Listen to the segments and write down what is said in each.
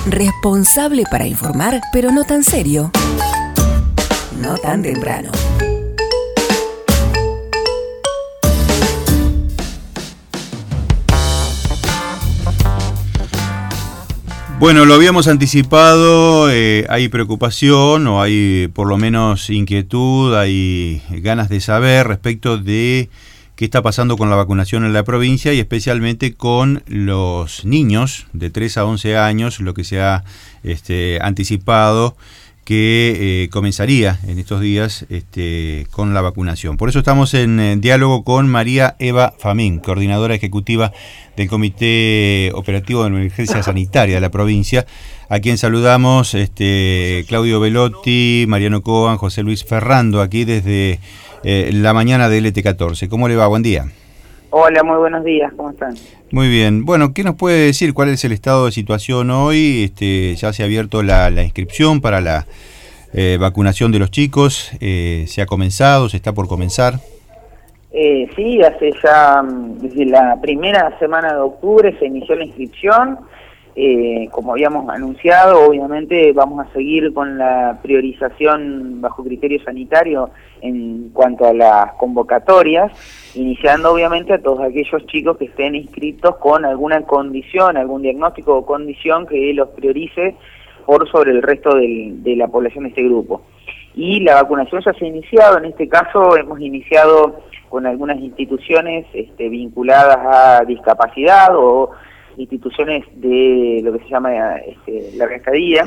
Responsable para informar, pero no tan serio. No tan temprano. Bueno, lo habíamos anticipado, hay preocupación o hay por lo menos inquietud, hay ganas de saber respecto de qué está pasando con la vacunación en la provincia y especialmente con los niños de 3 a 11 años, lo que se ha anticipado que comenzaría en estos días con la vacunación. Por eso estamos en diálogo con María Eva Famín, coordinadora ejecutiva del Comité Operativo de Emergencia Sanitaria de la provincia, a quien saludamos Claudio Velotti, Mariano Coban, José Luis Ferrando, aquí desde la mañana de LT14. ¿Cómo le va? Buen día. Hola, muy buenos días, ¿cómo están? Muy bien. Bueno, ¿qué nos puede decir? ¿Cuál es el estado de situación hoy? Ya se ha abierto la inscripción para la vacunación de los chicos. ¿Se ha comenzado? ¿Se está por comenzar? Sí, hace ya desde la primera semana de octubre se inició la inscripción. Como habíamos anunciado, obviamente vamos a seguir con la priorización bajo criterio sanitario en cuanto a las convocatorias, iniciando obviamente a todos aquellos chicos que estén inscritos con alguna condición, algún diagnóstico o condición que los priorice por sobre el resto de la población de este grupo. Y la vacunación ya se ha iniciado, en este caso hemos iniciado con algunas instituciones vinculadas a discapacidad o instituciones de lo que se llama larga estadía,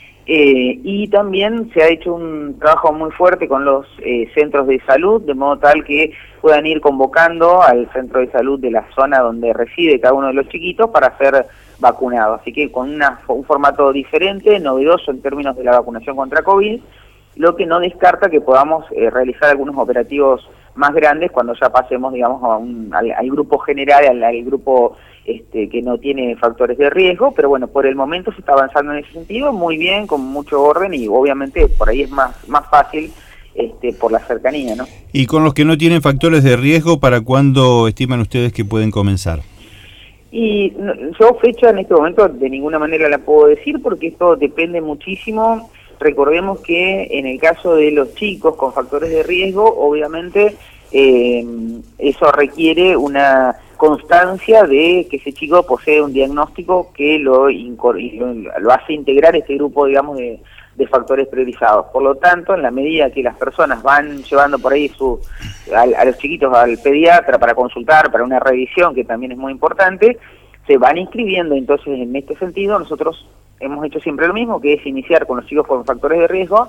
y también se ha hecho un trabajo muy fuerte con los centros de salud, de modo tal que puedan ir convocando al centro de salud de la zona donde reside cada uno de los chiquitos para ser vacunados. Así que con un formato diferente, novedoso en términos de la vacunación contra COVID, lo que no descarta que podamos realizar algunos operativos más grandes cuando ya pasemos, digamos, al grupo general, al grupo que no tiene factores de riesgo, pero bueno, por el momento se está avanzando en ese sentido, muy bien, con mucho orden, y obviamente por ahí es más fácil por la cercanía, ¿no? Y con los que no tienen factores de riesgo, ¿para cuándo estiman ustedes que pueden comenzar? Y yo fecha en este momento de ninguna manera la puedo decir, porque esto depende muchísimo. Recordemos que en el caso de los chicos con factores de riesgo, obviamente eso requiere una constancia de que ese chico posee un diagnóstico que lo hace integrar este grupo, digamos, de factores priorizados. Por lo tanto, en la medida que las personas van llevando por ahí a los chiquitos al pediatra para consultar, para una revisión, que también es muy importante, se van inscribiendo. Entonces, en este sentido, nosotros hemos hecho siempre lo mismo, que es iniciar con los chicos con factores de riesgo,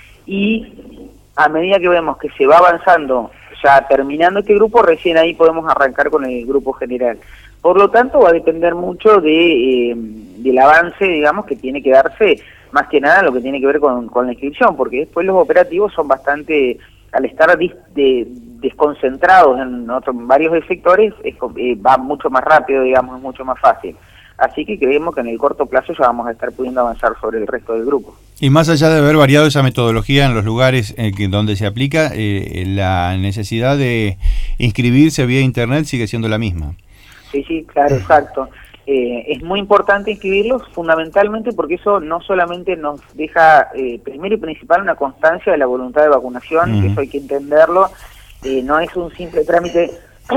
y a medida que vemos que se va avanzando, ya terminando este grupo, recién ahí podemos arrancar con el grupo general. Por lo tanto, va a depender mucho del avance, digamos, que tiene que darse, más que nada lo que tiene que ver con la inscripción, porque después los operativos son bastante, al estar desconcentrados en varios sectores, va mucho más rápido, digamos, es mucho más fácil. Así que creemos que en el corto plazo ya vamos a estar pudiendo avanzar sobre el resto del grupo. Y más allá de haber variado esa metodología en los lugares donde se aplica, la necesidad de inscribirse vía internet sigue siendo la misma. Sí, claro, exacto. Es muy importante inscribirlos, fundamentalmente porque eso no solamente nos deja, primero y principal, una constancia de la voluntad de vacunación, que eso hay que entenderlo, no es un simple trámite...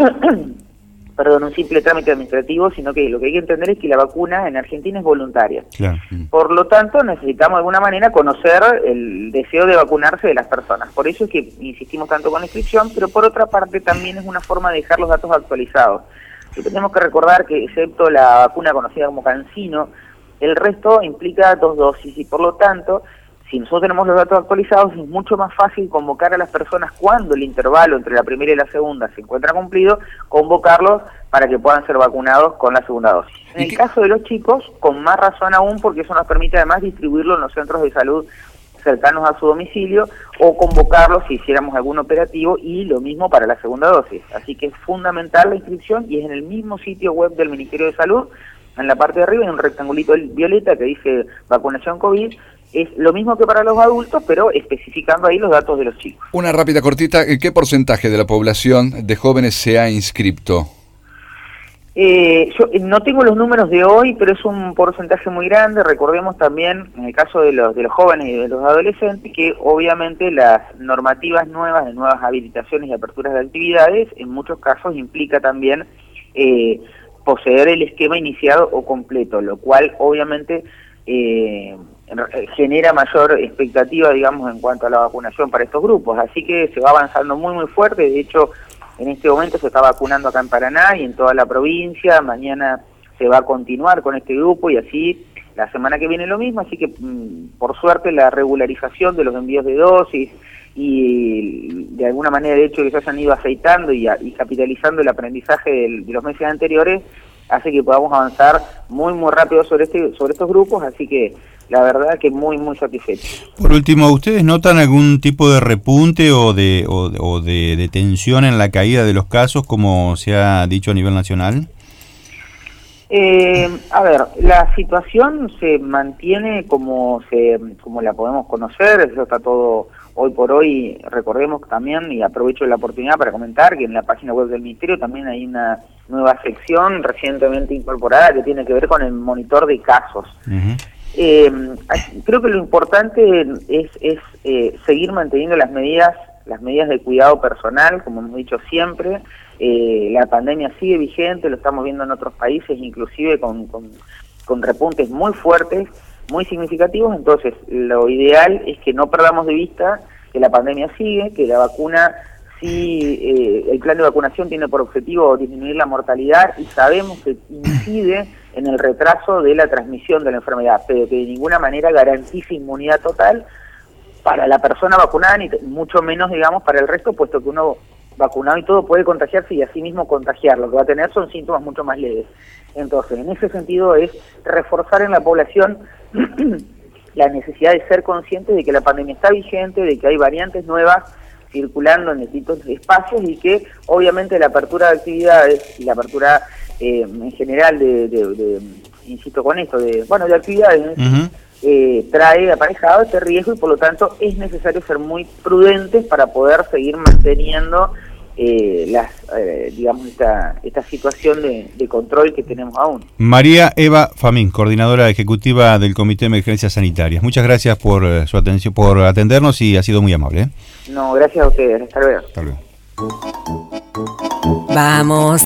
un simple trámite administrativo, sino que lo que hay que entender es que la vacuna en Argentina es voluntaria. Claro. Por lo tanto, necesitamos de alguna manera conocer el deseo de vacunarse de las personas. Por eso es que insistimos tanto con la inscripción, pero por otra parte también es una forma de dejar los datos actualizados. Y tenemos que recordar que, excepto la vacuna conocida como CanSino, el resto implica 2 dosis, y por lo tanto, si nosotros tenemos los datos actualizados, es mucho más fácil convocar a las personas cuando el intervalo entre la primera y la segunda se encuentra cumplido, convocarlos para que puedan ser vacunados con la segunda dosis. En el caso de los chicos, con más razón aún, porque eso nos permite además distribuirlo en los centros de salud cercanos a su domicilio, o convocarlos si hiciéramos algún operativo, y lo mismo para la segunda dosis. Así que es fundamental la inscripción, y es en el mismo sitio web del Ministerio de Salud. En la parte de arriba hay un rectangulito violeta que dice vacunación COVID. Es lo mismo que para los adultos, pero especificando ahí los datos de los chicos. Una rápida cortita, ¿qué porcentaje de la población de jóvenes se ha inscrito? Yo no tengo los números de hoy, pero es un porcentaje muy grande. Recordemos también, en el caso de los jóvenes y de los adolescentes, que obviamente las normativas nuevas, de nuevas habilitaciones y aperturas de actividades, en muchos casos implica también poseer el esquema iniciado o completo, lo cual obviamente genera mayor expectativa, digamos, en cuanto a la vacunación para estos grupos. Así que se va avanzando muy, muy fuerte. De hecho, en este momento se está vacunando acá en Paraná y en toda la provincia. Mañana se va a continuar con este grupo y así la semana que viene lo mismo. Así que, por suerte, la regularización de los envíos de dosis y de alguna manera el hecho de que se hayan ido aceitando y capitalizando el aprendizaje de los meses anteriores hace que podamos avanzar muy, muy rápido sobre estos grupos. Así que la verdad que muy, muy satisfecho. Por último, ¿ustedes notan algún tipo de repunte o de tensión en la caída de los casos, como se ha dicho a nivel nacional? A ver, la situación se mantiene como la podemos conocer. Eso está todo hoy por hoy. Recordemos también, y aprovecho la oportunidad para comentar, que en la página web del Ministerio también hay una nueva sección recientemente incorporada que tiene que ver con el monitor de casos. Uh-huh. Creo que lo importante es seguir manteniendo las medidas de cuidado personal, como hemos dicho siempre. La pandemia sigue vigente, lo estamos viendo en otros países, inclusive con repuntes muy fuertes, muy significativos. Entonces, lo ideal es que no perdamos de vista que la pandemia sigue, que la vacuna sí, el plan de vacunación tiene por objetivo disminuir la mortalidad y sabemos que incide en el retraso de la transmisión de la enfermedad, pero que de ninguna manera garantiza inmunidad total para la persona vacunada, ni mucho menos, digamos, para el resto, puesto que uno vacunado y todo puede contagiarse y así mismo contagiar. Lo que va a tener son síntomas mucho más leves. Entonces, en ese sentido es reforzar en la población la necesidad de ser conscientes de que la pandemia está vigente, de que hay variantes nuevas circulando en distintos espacios y que obviamente la apertura de actividades y la apertura en general insisto con esto, de actividades, uh-huh, trae aparejado este riesgo y por lo tanto es necesario ser muy prudentes para poder seguir manteniendo esta situación de control que tenemos aún. María Eva Famín, coordinadora ejecutiva del Comité de Emergencias Sanitarias. Muchas gracias por su atención, por atendernos y ha sido muy amable. No, gracias a ustedes. Hasta luego. Hasta luego. Vamos.